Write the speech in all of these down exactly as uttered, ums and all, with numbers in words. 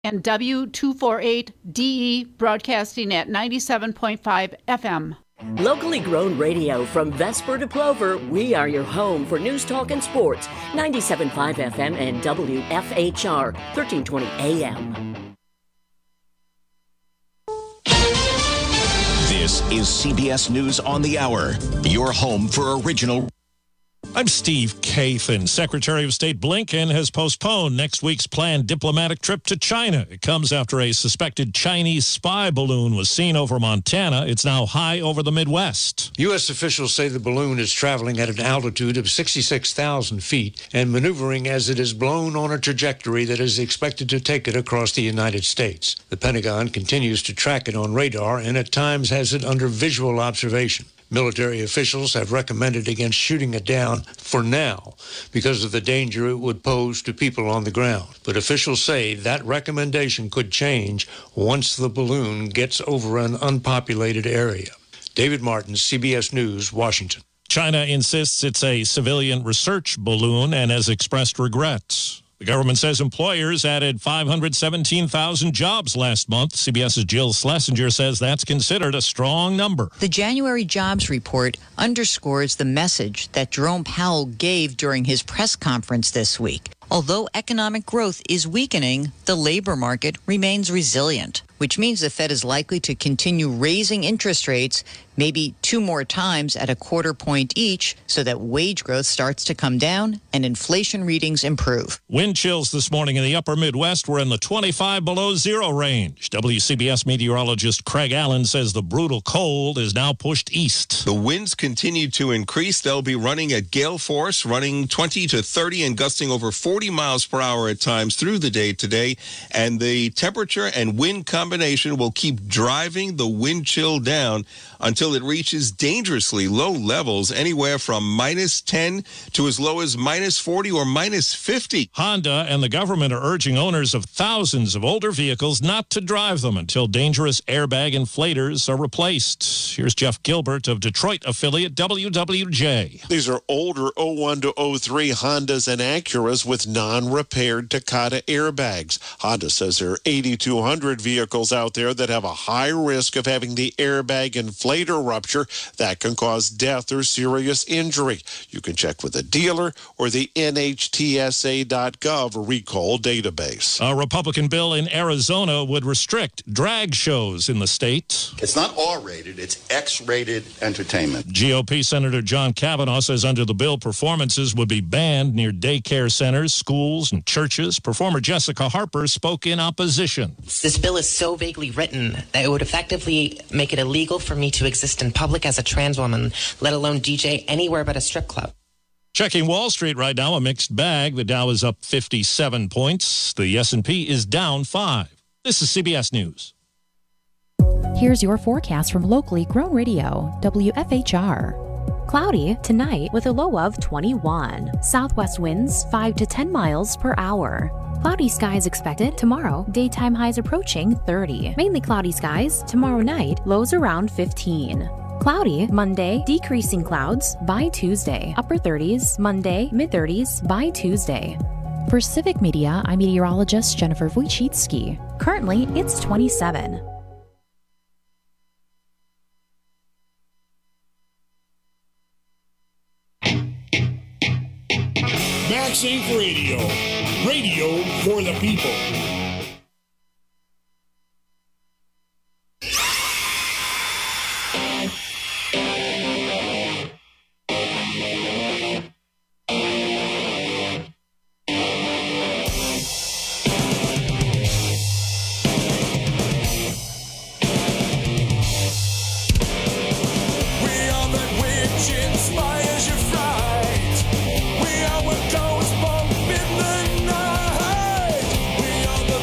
and W two forty-eight D E broadcasting at ninety-seven point five F M. Locally grown radio from Vesper to Plover, we are your home for news, talk, and sports. ninety-seven point five F M and W F H R, thirteen twenty A M. This is C B S News on the Hour, your home for original. I'm Steve Kathan. Secretary of State Blinken has postponed next week's planned diplomatic trip to China. It comes after a suspected Chinese spy balloon was seen over Montana. It's now high over the Midwest. U S officials say the balloon is traveling at an altitude of sixty-six thousand feet and maneuvering as it is blown on a trajectory that is expected to take it across the United States. The Pentagon continues to track it on radar and at times has it under visual observation. Military officials have recommended against shooting it down for now because of the danger it would pose to people on the ground. But officials say that recommendation could change once the balloon gets over an unpopulated area. David Martin, C B S News, Washington. China insists it's a civilian research balloon and has expressed regrets. The government says employers added five hundred seventeen thousand jobs last month. CBS's Jill Schlesinger says that's considered a strong number. The January jobs report underscores the message that Jerome Powell gave during his press conference this week. Although economic growth is weakening, the labor market remains resilient, which means the Fed is likely to continue raising interest rates, maybe two more times at a quarter point each, so that wage growth starts to come down and inflation readings improve. Wind chills this morning in the upper Midwest were in the twenty-five below zero range. W C B S meteorologist Craig Allen says the brutal cold is now pushed east. The winds continue to increase. They'll be running at gale force, running twenty to thirty and gusting over forty miles per hour at times through the day today. And the temperature and wind combination will keep driving the wind chill down until it reaches dangerously low levels, anywhere from minus ten to as low as minus forty or minus fifty. Honda and the government are urging owners of thousands of older vehicles not to drive them until dangerous airbag inflators are replaced. Here's Jeff Gilbert of Detroit affiliate W W J. These are older oh one to oh three Hondas and Acuras with non-repaired Takata airbags. Honda says there are eighty-two hundred vehicles out there that have a high risk of having the airbag inflator rupture that can cause death or serious injury. You can check with a dealer or the N H T S A dot gov recall database. A Republican bill in Arizona would restrict drag shows in the state. It's not R-rated, it's X-rated entertainment. G O P Senator John Kavanaugh says under the bill, performances would be banned near daycare centers, schools, and churches. Performer Jessica Harper spoke in opposition. This bill is so vaguely written that it would effectively make it illegal for me to exist in public as a trans woman, let alone D J anywhere but a strip club. Checking Wall Street right now, a mixed bag. The Dow is up fifty-seven points. The S and P is down five. This is C B S News. Here's your forecast from locally grown radio, W F H R. Cloudy tonight with a low of twenty-one. Southwest winds five to ten miles per hour. Cloudy skies expected tomorrow. Daytime highs approaching thirty. Mainly cloudy skies tomorrow night. Lows around fifteen. Cloudy Monday, decreasing clouds by Tuesday. Upper thirties Monday, mid thirties by Tuesday. For Civic Media, I'm meteorologist Jennifer Wojcicki. Currently, it's twenty-seven. MaxSafe Radio. Radio for the people. We are what goes bump in the night. We are the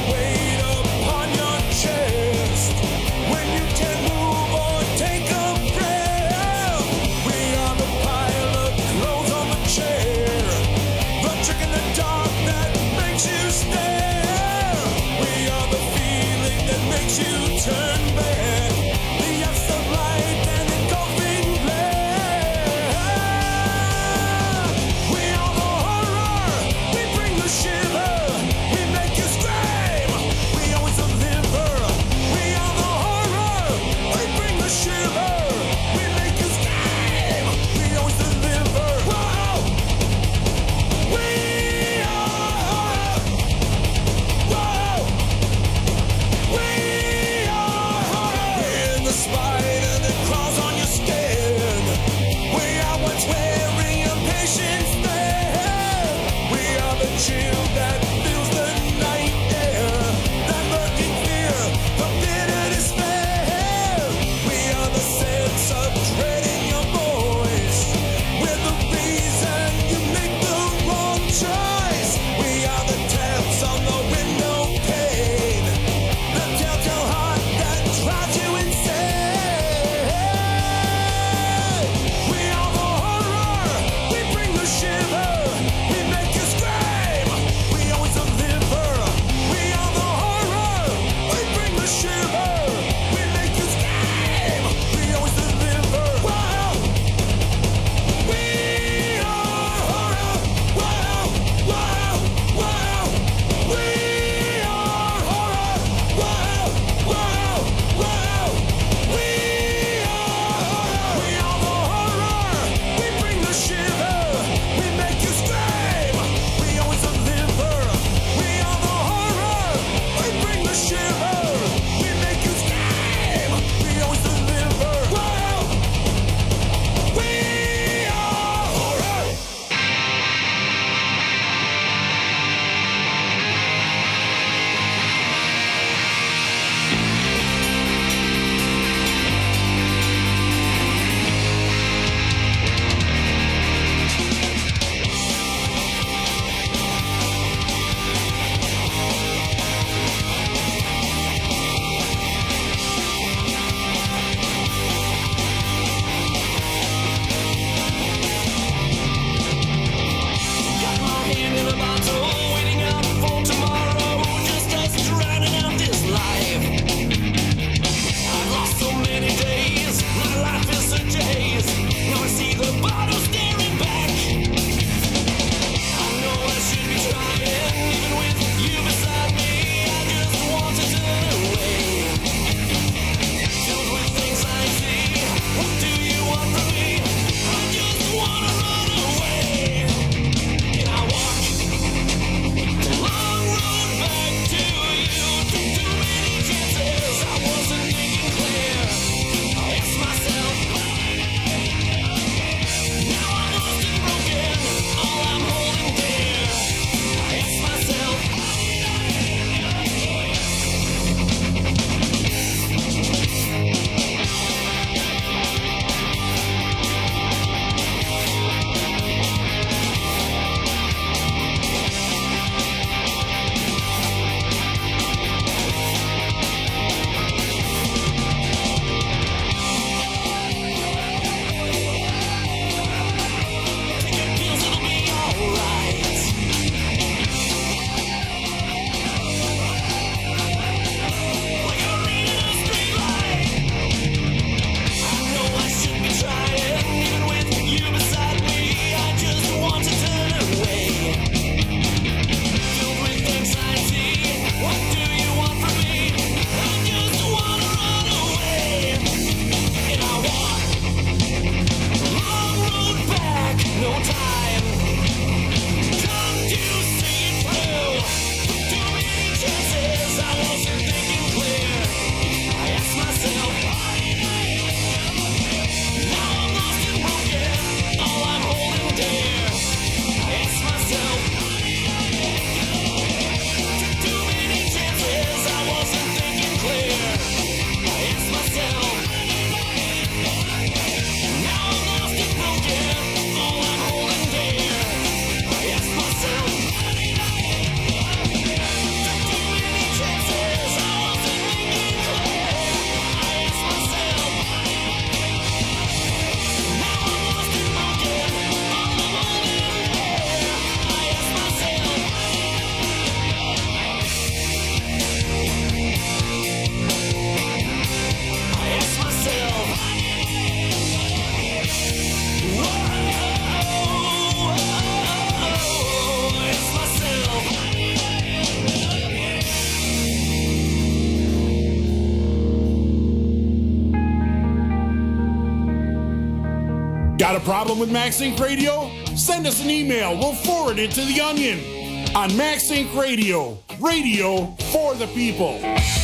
Got a problem with MaxInc Radio? Send us an email. We'll forward it to The Onion on MaxInc Radio. Radio for the people.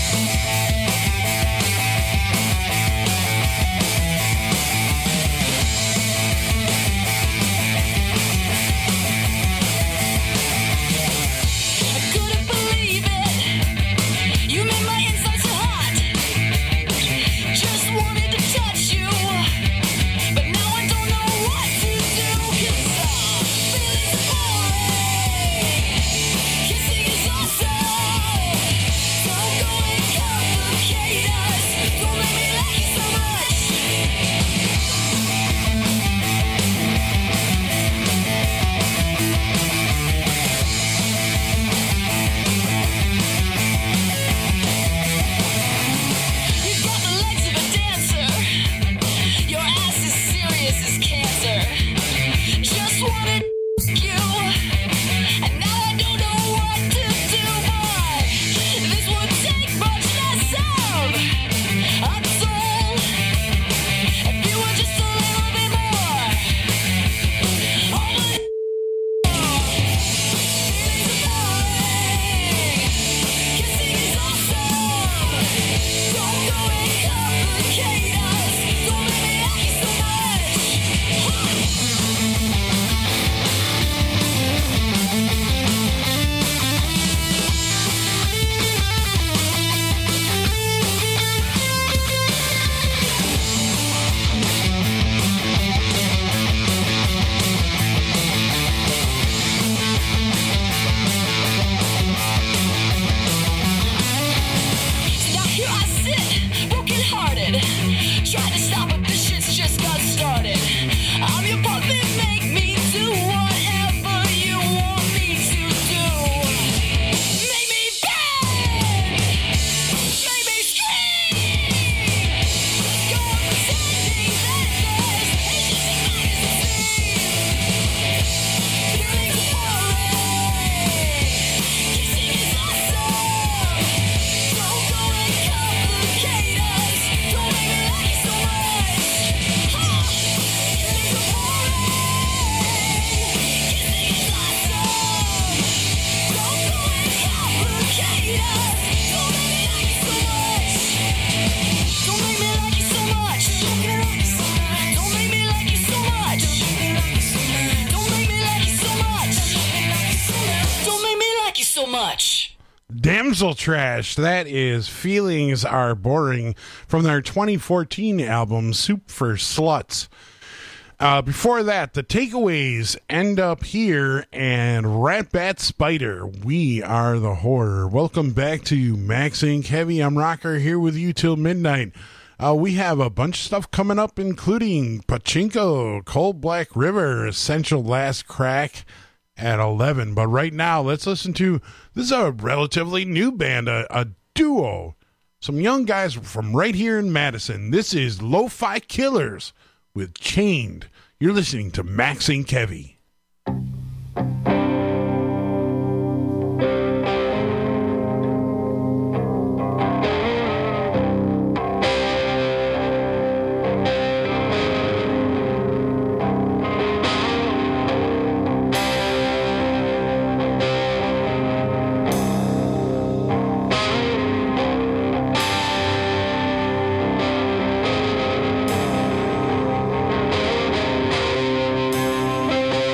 Damsel Trash, that is Feelings Are Boring from their twenty fourteen album Soup for Sluts. Uh, before that, the Takeaways, End Up Here, and Rat Bat Spider, We Are the Horror. Welcome back to MaxInc Heavy. I'm Rocker here with you till midnight. Uh, we have a bunch of stuff coming up, including Pachinko, Cold Black River, Essential Last Crack at eleven. But right now, let's listen to, this is a relatively new band, a, a duo. Some young guys from right here in Madison. This is Lo-Fi Killers with Chained. You're listening to MaxInc Heavy. Thank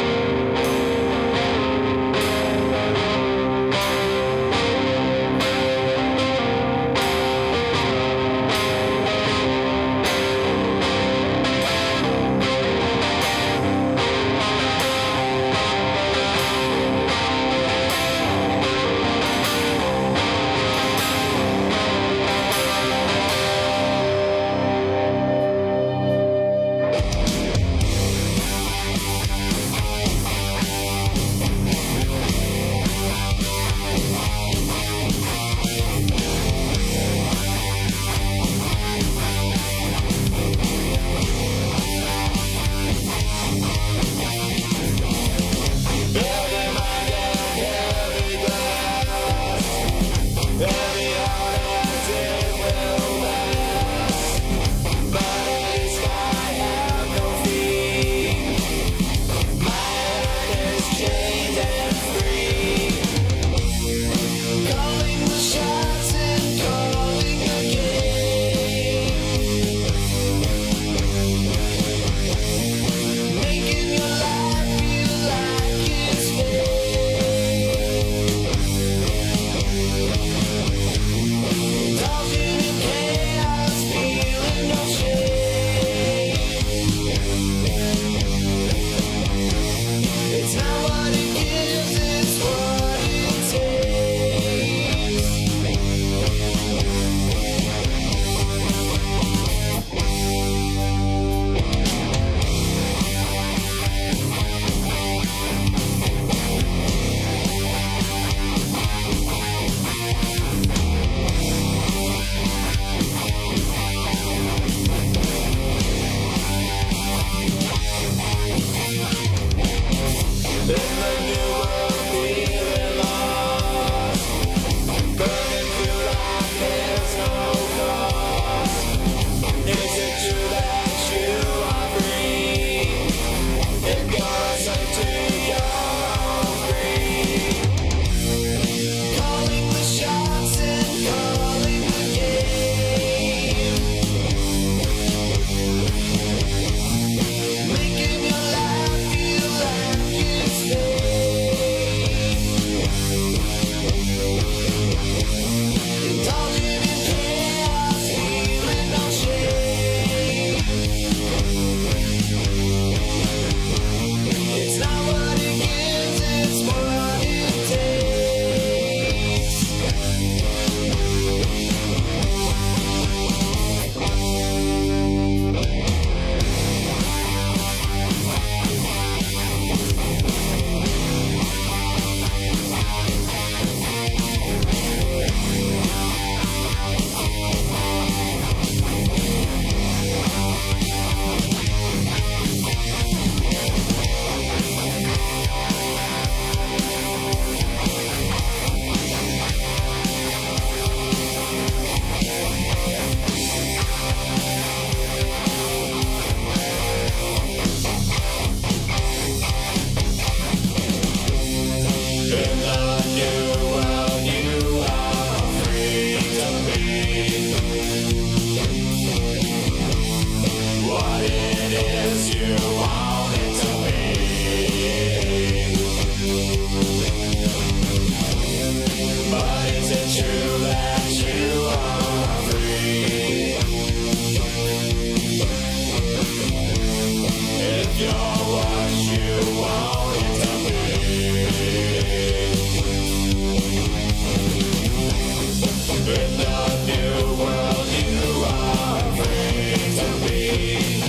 In the new world you are free to be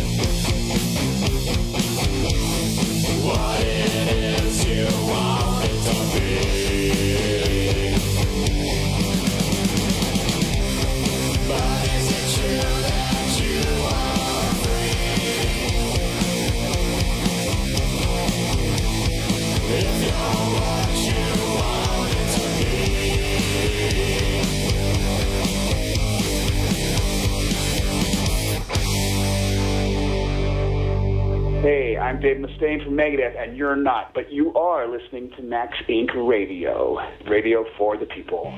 what it is you want it to be. But is it true that you are free? If you're what you want it to be. Hey, I'm Dave Mustaine from Megadeth, and you're not, but you are listening to Max Incorporated. Radio, radio for the people.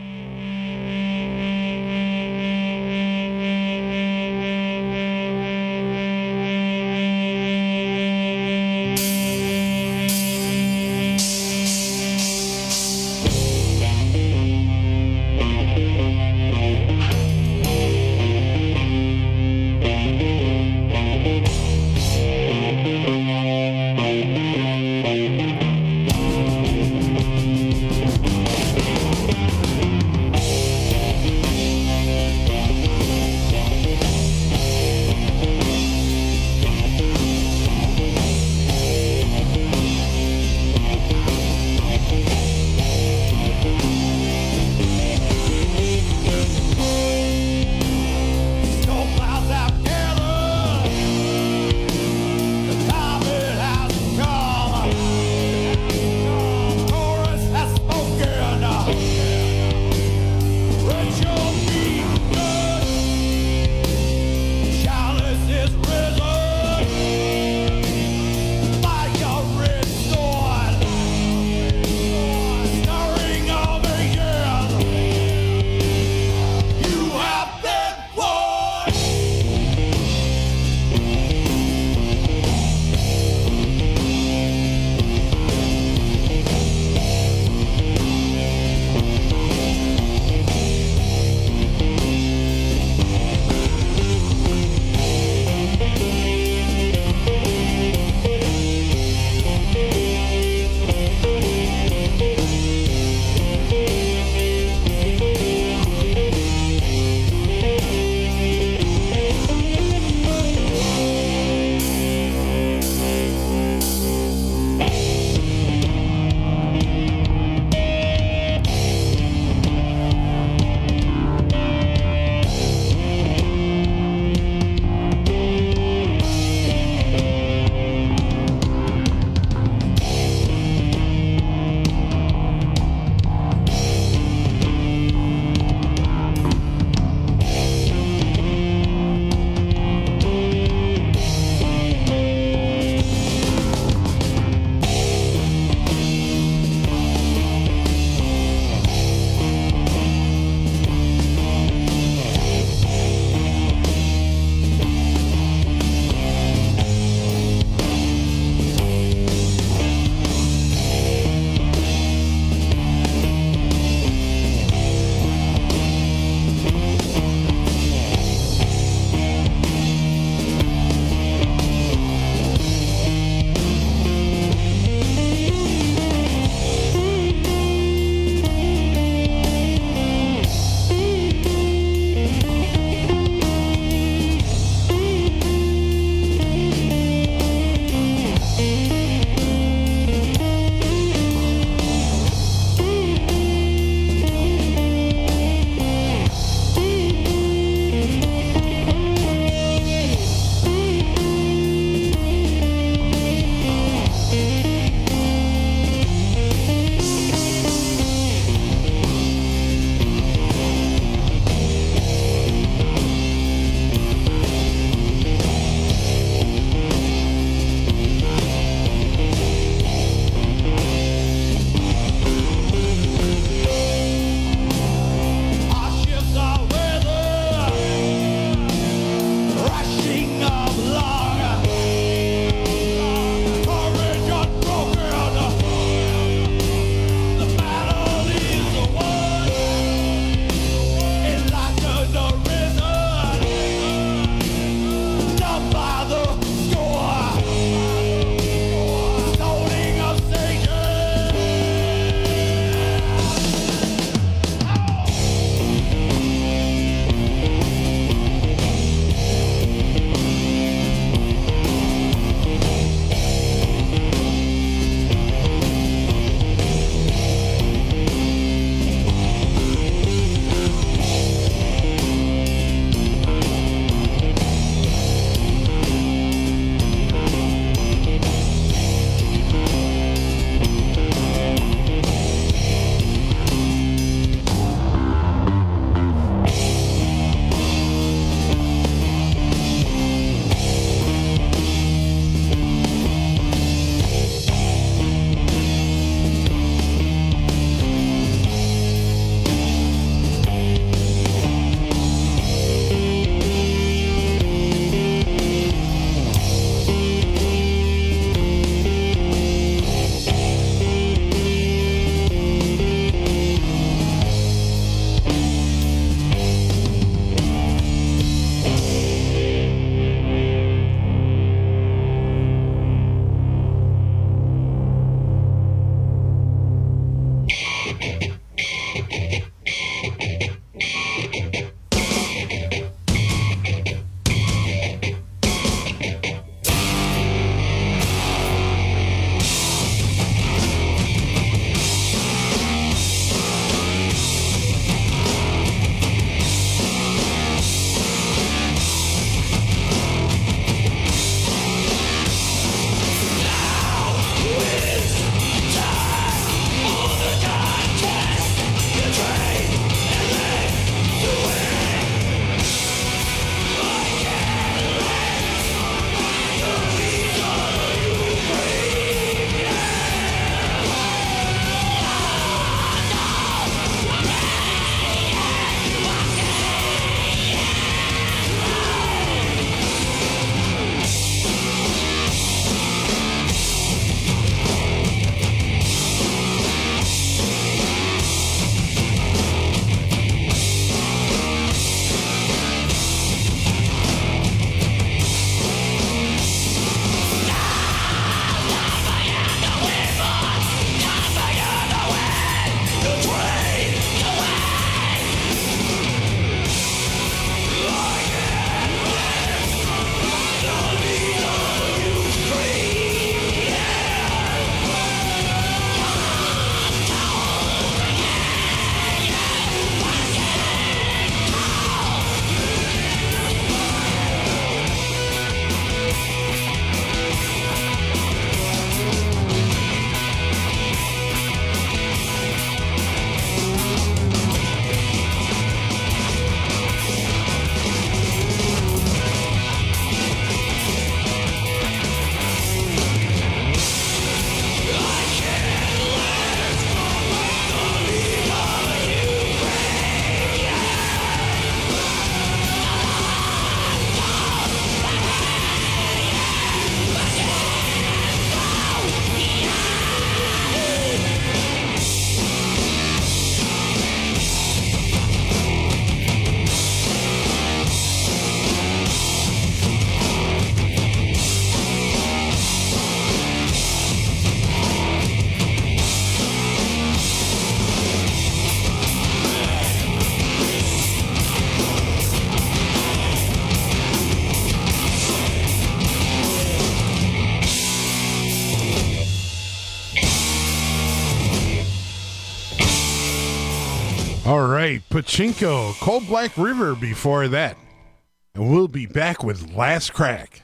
right, Pachinko, Cold Black River before that. And we'll be back with Last Crack.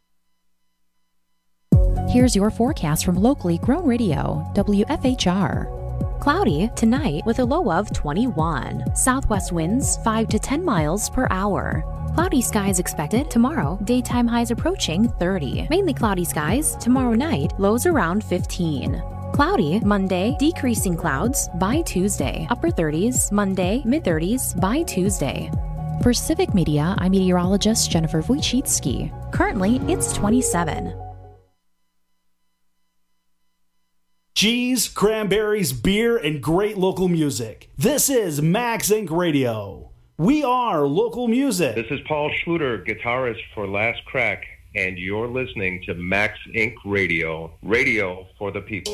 Here's your forecast from locally grown radio, W F H R. Cloudy tonight with a low of twenty-one. Southwest winds five to ten miles per hour. Cloudy skies expected tomorrow. Daytime highs approaching thirty. Mainly cloudy skies tomorrow night. Lows around fifteen. Cloudy Monday, decreasing clouds by Tuesday. Upper thirties Monday, mid thirties by Tuesday. For Civic Media, I'm meteorologist Jennifer Wojcicki. Currently, it's twenty-seven. Cheese, cranberries, beer, and great local music. This is Max Incorporated. Radio. We are local music. This is Paul Schluter, guitarist for Last Crack, and you're listening to Max Incorporated. Radio. Radio for the people.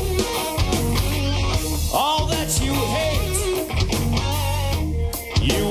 All that you hate, you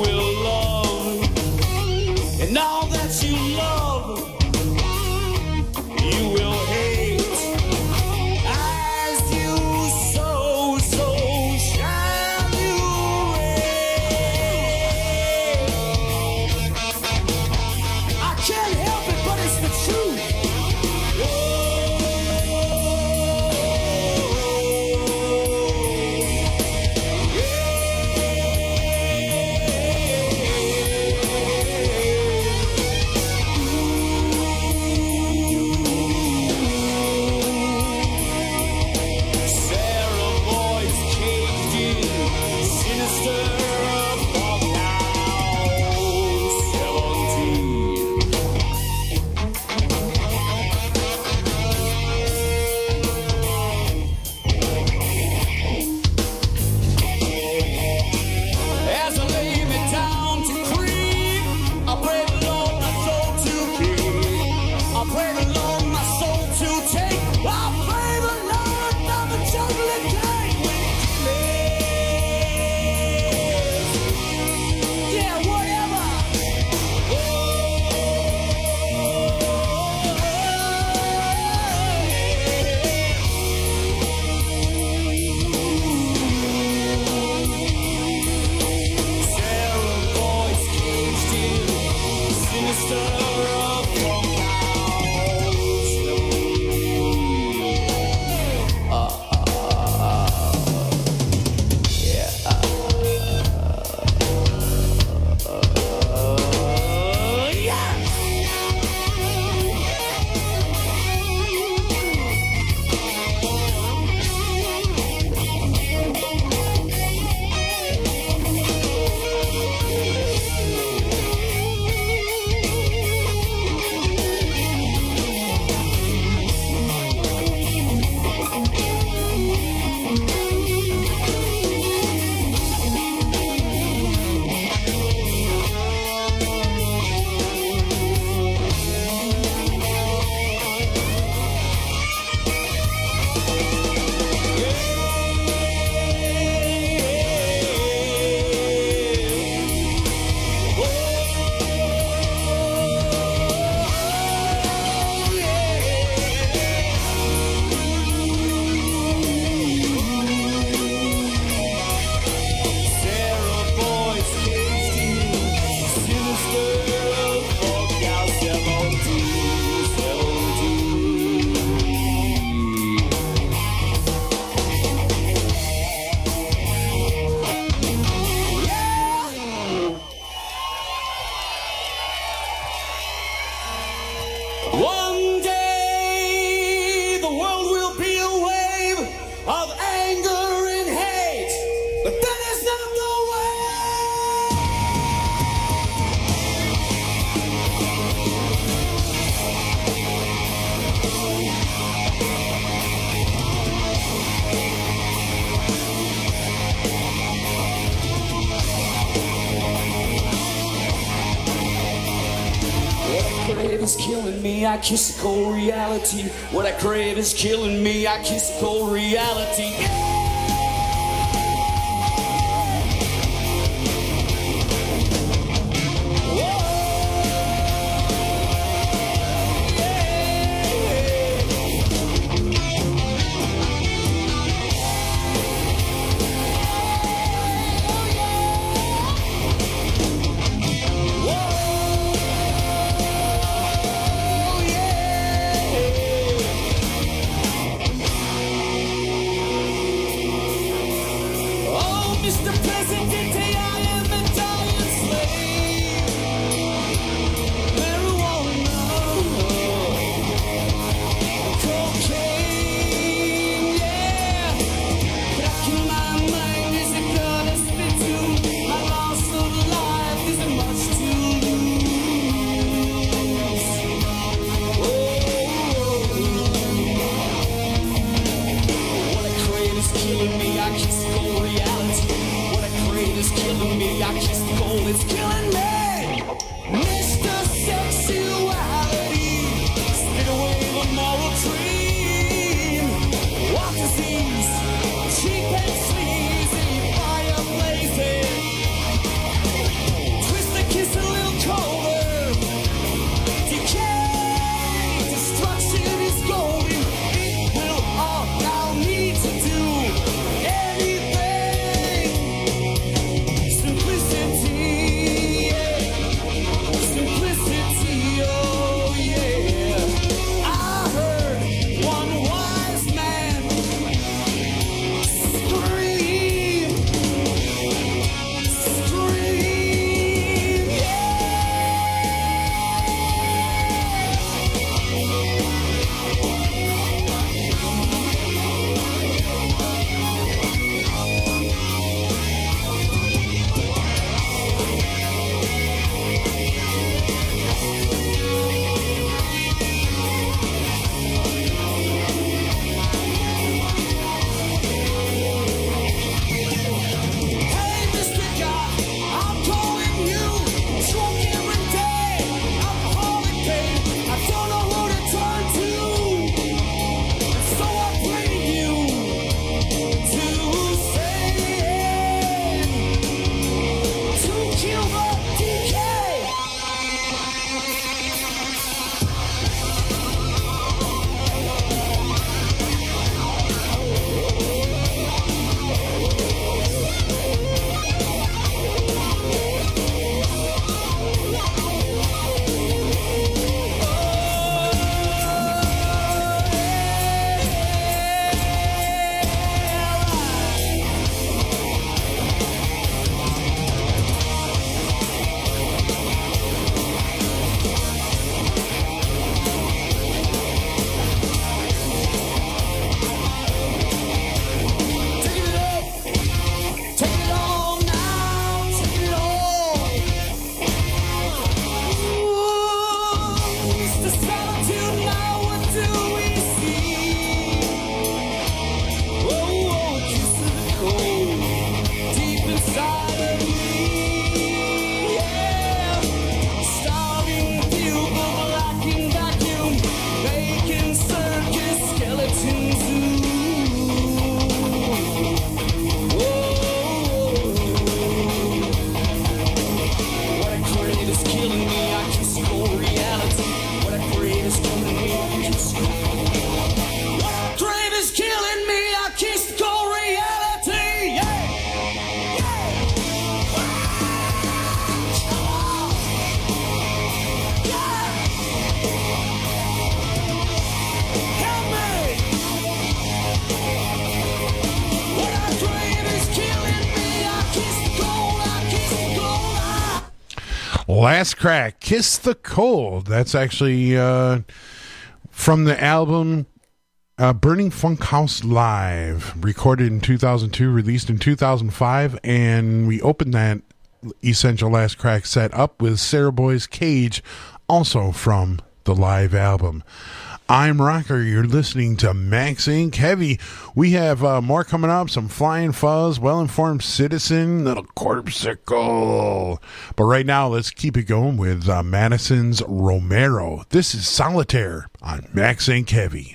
I kiss the cold reality. What I crave is killing me, I kiss the cold reality. Last Crack, Kiss the Cold. That's actually uh, from the album uh, Burning Funk House Live, recorded in two thousand two, released in two thousand five, and we opened that Essential Last Crack set up with Sarah Boy's Cage, also from the live album. I'm Rocker. You're listening to Max Inc Heavy. We have uh, more coming up. Some Flying Fuzz, Well-Informed Citizen, Little Corpsicle. But right now, let's keep it going with uh, Madison's Romero. This is Solitaire on Max Inc Heavy.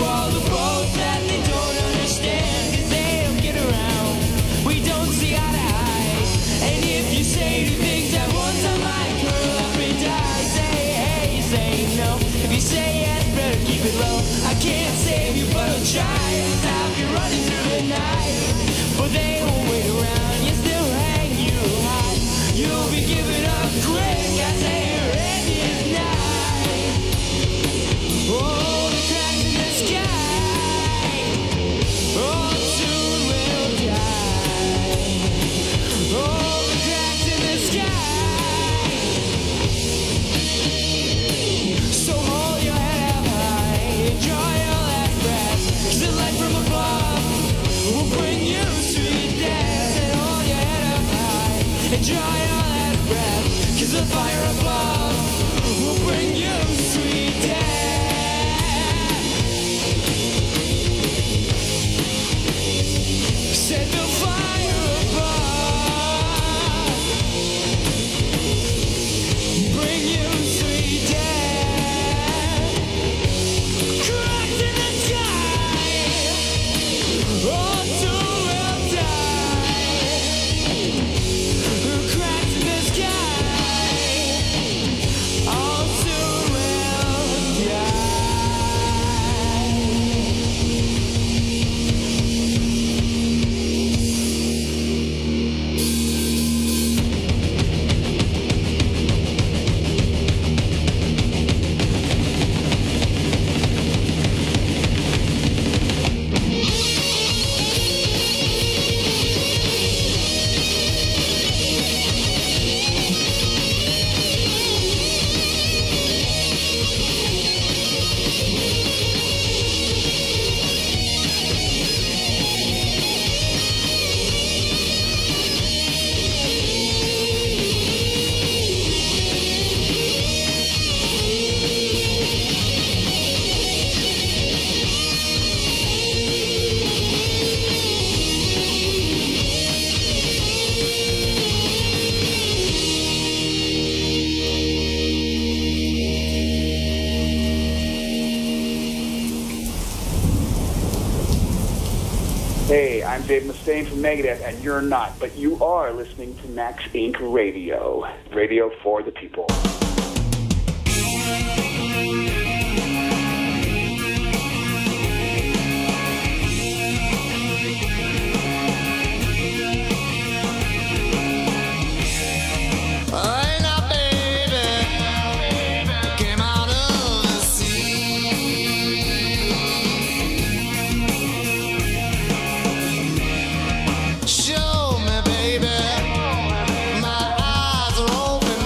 all the boats that they don't understand, 'cause they don't get around. We don't see eye to eye. And if you say two things at once, I might curl up and die. Say hey, say no. If you say yes, better keep it low. I can't save you, but I'll try. It's how you're running through the night. But they won't wait around. You still hang you high. You'll be giving up quick. I say your end is nigh. Oh, the cracks in the sky. Oh, soon we'll die. Oh, the cracks in the sky. So hold your head up high. Enjoy your last breath. 'Cause the light from above will bring you to your death. And hold your head up high. Enjoy your last breath. 'Cause the fire above will bring you sweet death. Said the fire above bring you sweet death. Cracks in the sky. Oh, soon we'll die. Cracks in the sky. Oh, soon we'll die. Hey, I'm Dave Mustaine from Megadeth, and you're not, but you are listening to Max Incorporated. Radio. Radio for the people. Show me, baby, my eyes are open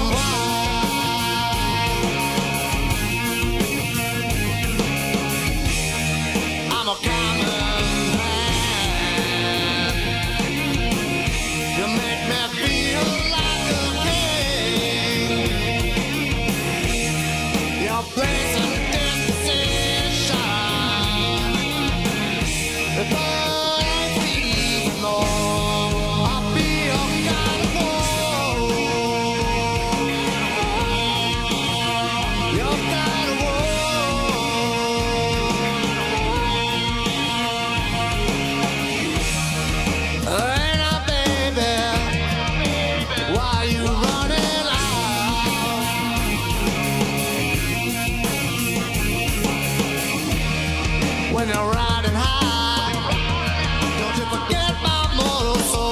when you're riding high. Don't you forget my mortal soul.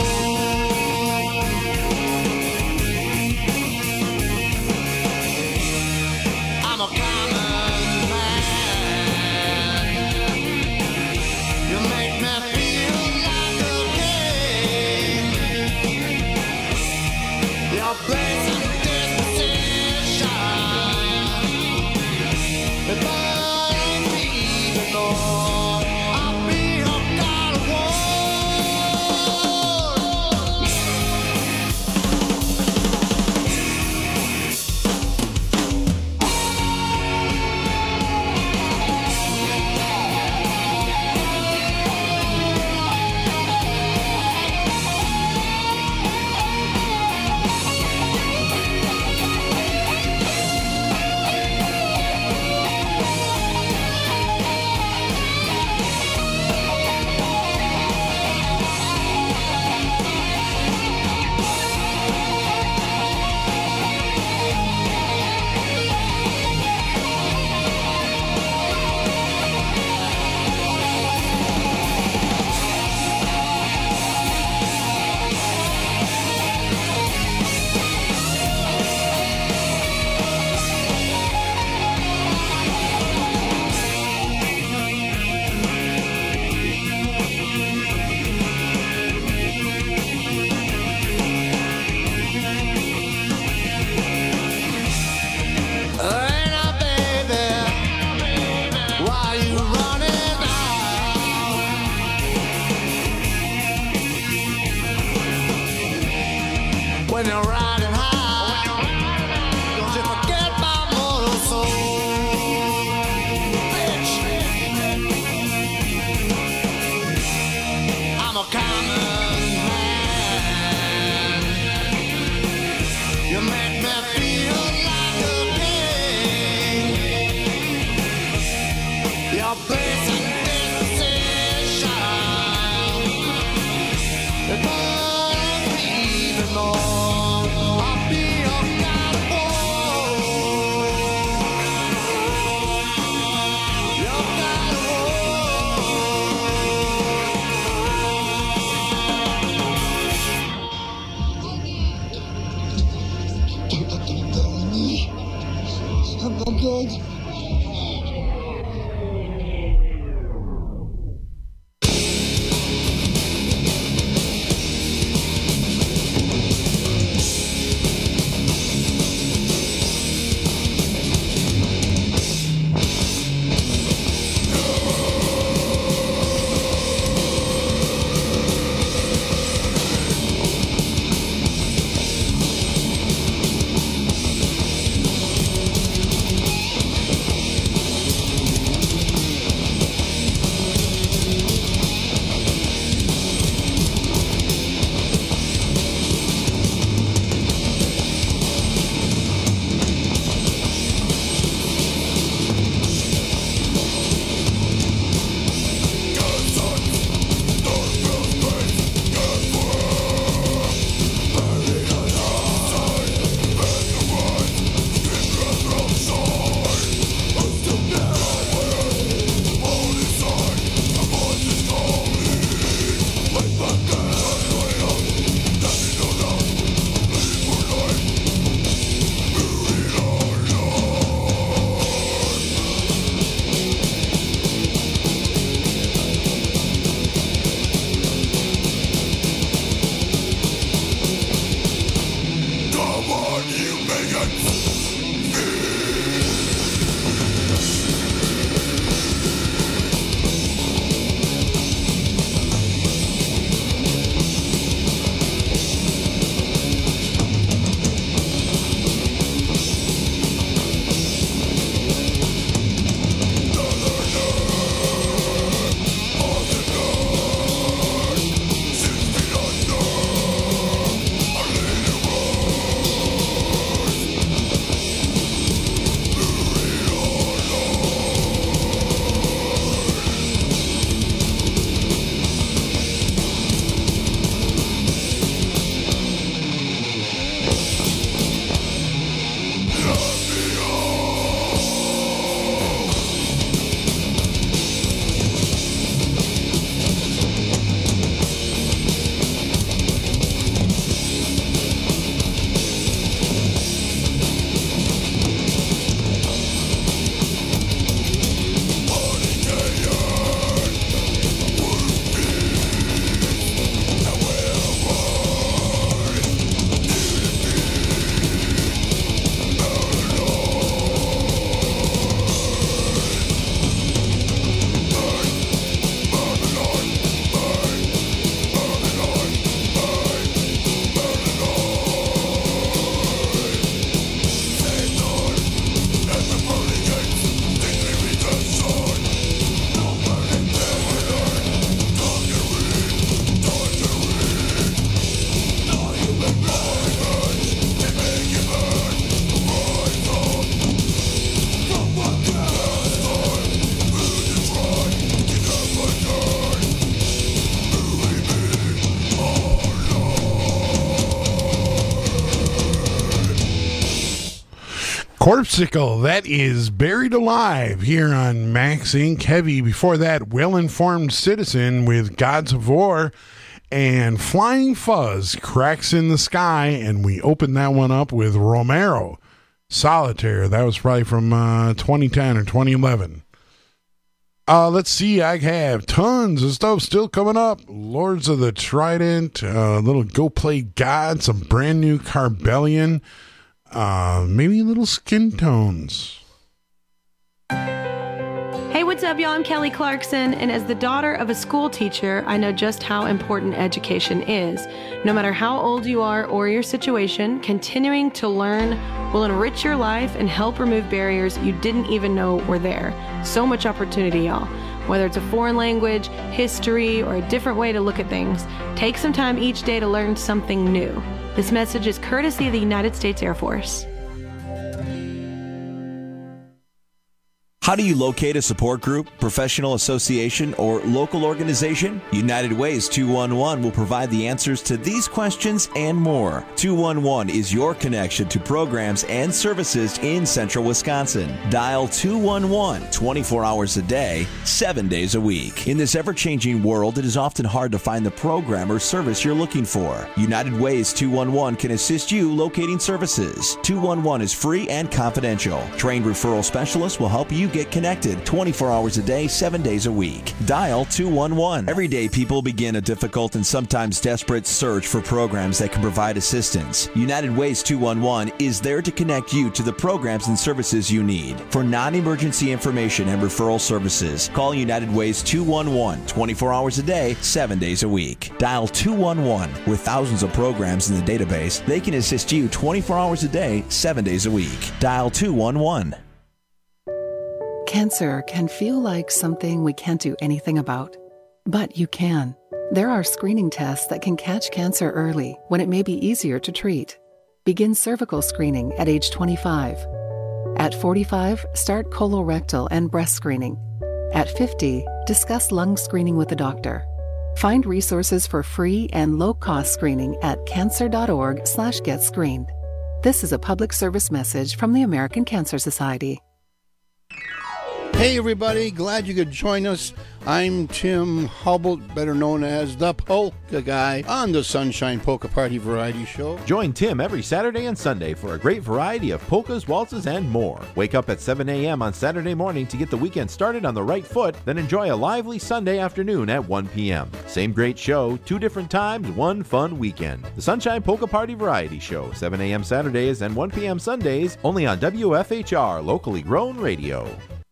I'm a common man. You make me feel like a king. Your place in disposition. If I ain't even know. when you're riding high. Don't you forget my mortal soul. Bitch. I'm a common man. You make me feel like a king. Your basic decision. It won't be even more. I'll be your God of war. Your God of war. I'm good. Corpsicle, that is Buried Alive here on Max Incorporated. Heavy. Before that, Well Informed Citizen with Gods of War and Flying Fuzz, Cracks in the Sky. And we opened that one up with Romero, Solitaire. That was probably from uh, twenty ten or twenty eleven. Uh, let's see, I have tons of stuff still coming up. Lords of the Trident, a uh, little Go Play God, some brand new Carbellion. Uh, maybe little Skin Tones. Hey, what's up, y'all? I'm Kelly Clarkson, and as the daughter of a school teacher, I know just how important education is. No matter how old you are or your situation, continuing to learn will enrich your life and help remove barriers you didn't even know were there. So much opportunity, y'all. Whether it's a foreign language, history, or a different way to look at things, take some time each day to learn something new. This message is courtesy of the United States Air Force. How do you locate a support group, professional association, or local organization? United Ways two one one will provide the answers to these questions and more. two one one is your connection to programs and services in central Wisconsin. Dial two one one twenty-four hours a day, seven days a week. In this ever-changing world, it is often hard to find the program or service you're looking for. United Ways two one one can assist you locating services. two one one is free and confidential. Trained referral specialists will help you get connected twenty-four hours a day, seven days a week. Dial two one one. Every day, people begin a difficult and sometimes desperate search for programs that can provide assistance. United Ways two one one is there to connect you to the programs and services you need. For non-emergency information and referral services, call United Ways two one one twenty-four hours a day, seven days a week. Dial two one one. With thousands of programs in the database, they can assist you twenty-four hours a day, seven days a week. Dial two one one. Cancer can feel like something we can't do anything about. But you can. There are screening tests that can catch cancer early when it may be easier to treat. Begin cervical screening at age twenty-five. At forty-five, start colorectal and breast screening. At fifty, discuss lung screening with a doctor. Find resources for free and low-cost screening at cancer.org slash get screened. This is a public service message from the American Cancer Society. Hey everybody, glad you could join us. I'm Tim Hubble, better known as the Polka Guy, on the Sunshine Polka Party Variety Show. Join Tim every Saturday and Sunday for a great variety of polkas, waltzes, and more. Wake up at seven a.m. on Saturday morning to get the weekend started on the right foot, then enjoy a lively Sunday afternoon at one p.m. Same great show, two different times, one fun weekend. The Sunshine Polka Party Variety Show, seven a.m. Saturdays and one p.m. Sundays, only on W F H R, locally grown radio.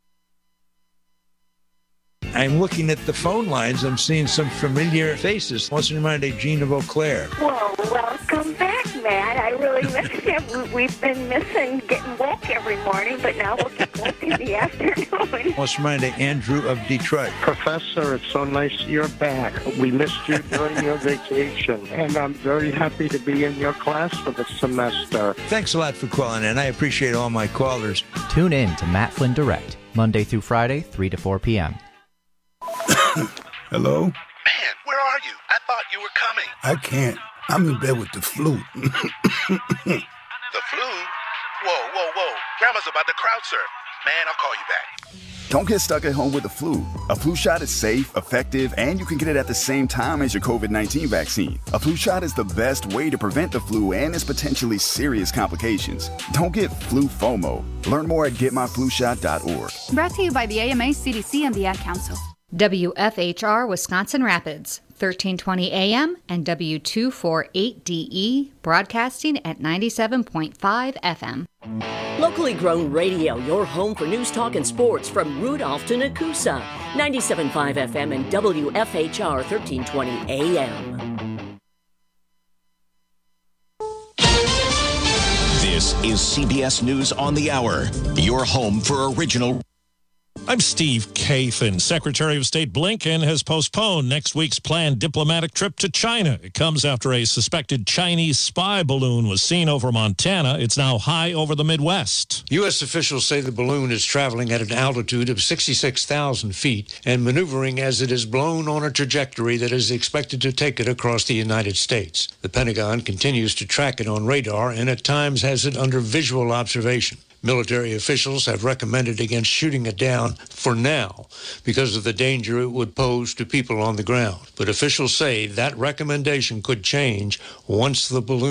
I'm looking at the phone lines. I'm seeing some familiar faces. What's in mind, Gene of Eau Claire? Well, welcome back, Matt. I really miss you. We've been missing getting woke every morning, but now we'll get woke in the afternoon. What's in mind, Andrew of Detroit? Professor, it's so nice you're back. We missed you during your vacation, and I'm very happy to be in your class for the semester. Thanks a lot for calling in. I appreciate all my callers. Tune in to Matt Flynn Direct, Monday through Friday, three to four p.m. Hello? Man, where are you? I thought you were coming. I can't. I'm in bed with the flu. The flu? Whoa, whoa, whoa. Grandma's about to crowd surf. Man, I'll call you back. Don't get stuck at home with the flu. A flu shot is safe, effective, and you can get it at the same time as your covid nineteen vaccine. A flu shot is the best way to prevent the flu and its potentially serious complications. Don't get flu FOMO. Learn more at get my flu shot dot org. Brought to you by the A M A, C D C, and the Ad Council. W F H R Wisconsin Rapids, thirteen twenty A M and W two forty-eight D E, broadcasting at ninety-seven point five F M. Locally grown radio, your home for news, talk, and sports from Rudolph to Nakusa. ninety-seven point five F M and W F H R thirteen twenty A M. This is C B S News on the Hour, your home for original. I'm Steve Kathan. Secretary of State Blinken has postponed next week's planned diplomatic trip to China. It comes after a suspected Chinese spy balloon was seen over Montana. It's now high over the Midwest. U S officials say the balloon is traveling at an altitude of sixty-six thousand feet and maneuvering as it is blown on a trajectory that is expected to take it across the United States. The Pentagon continues to track it on radar and at times has it under visual observation. Military officials have recommended against shooting it down for now because of the danger it would pose to people on the ground. But officials say that recommendation could change once the balloon